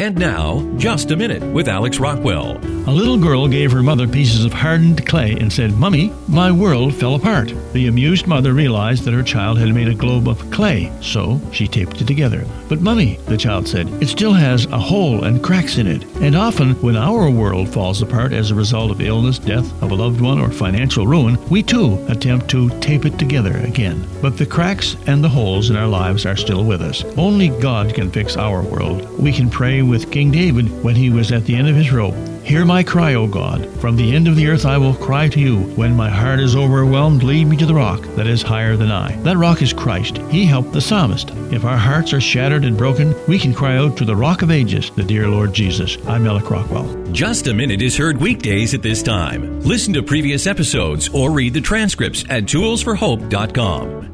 And now, Just a Minute with Alex Rockwell. A little girl gave her mother pieces of hardened clay and said, "Mummy, my world fell apart." The amused mother realized that her child had made a globe of clay, so she taped it together. "But Mummy," the child said, "it still has a hole and cracks in it." And often, when our world falls apart as a result of illness, death of a loved one, or financial ruin, we too attempt to tape it together again. But the cracks and the holes in our lives are still with us. Only God can fix our world. We can pray with King David when he was at the end of his rope. "Hear my cry, O God. From the end of the earth I will cry to you. When my heart is overwhelmed, lead me to the rock that is higher than I." That rock is Christ. He helped the psalmist. If our hearts are shattered and broken, we can cry out to the Rock of Ages, the dear Lord Jesus. I'm Alex Rockwell. Just a Minute is heard weekdays at this time. Listen to previous episodes or read the transcripts at toolsforhope.com.